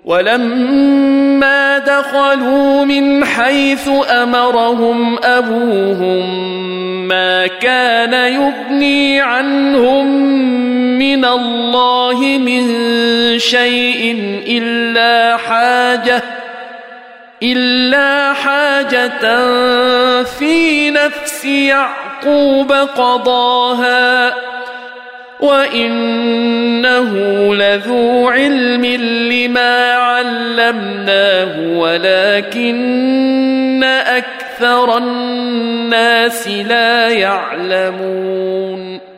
ولما دخلوا من حيث أمرهم أبوهم ما كان يغني عنهم من الله من شيء إلا حاجة في نفس يعقوب قضاها وإنه لذو علم لما علمناه ولكن أكثر الناس لا يعلمون